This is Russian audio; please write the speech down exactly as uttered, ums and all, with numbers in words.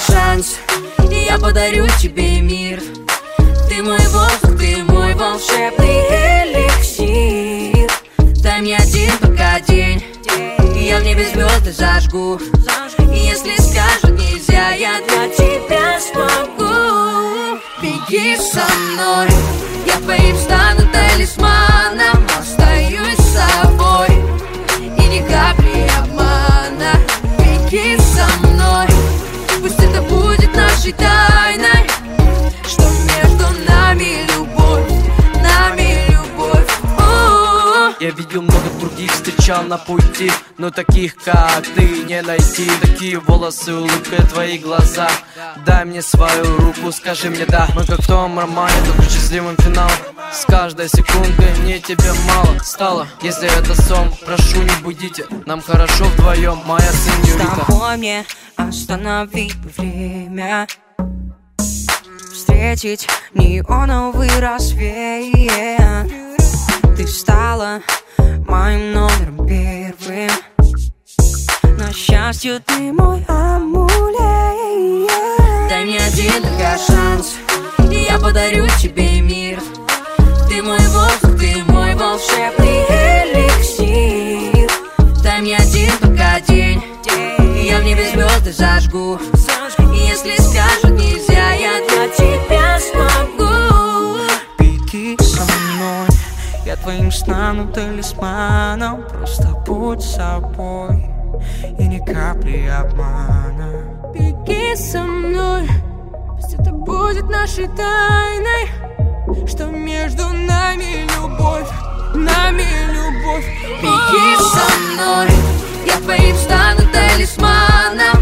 шанс, и я подарю тебе мир. Ты мой воздух, ты мой волшебный эликсир. Дай мне один пока день, и я в небе звезды зажгу. И если скажут нельзя, я для тебя смогу. Беги со мной, я твоим стану талисманом. Остаюсь с собой, и ни капли обмана. Беги со мной, пусть это будет нашей тайной, что между нами любовь, нами любовь. О-о-о. Я видел много других, встречал на пути, но таких, как ты, не найти. Такие волосы, улыбка, твои глаза. Дай мне свою руку, скажи мне да. Мы как в том романе, только счастливым финалом. С каждой секундой мне тебя мало стало. Если это сон, прошу, не будите. Нам хорошо вдвоем, моя сеньорита. С тобой мне остановить время, встретить неоновый рассвет. Ты стала моим номером первым. На счастье ты мой амулет. Дай мне один только шанс, и я подарю тебе мир. Ты мой воздух, ты мой волшебный эликсир. Дай мне один пока день, и я в небе звезды зажгу. И если скажут нельзя, я для тебя смогу. Беги со мной, я твоим стану талисманом. Просто будь собой, и ни капли обмана. Беги со мной, пусть это будет нашей тайной, что между нами любовь, нами любовь. Беги со мной, я твоим стану талисманом.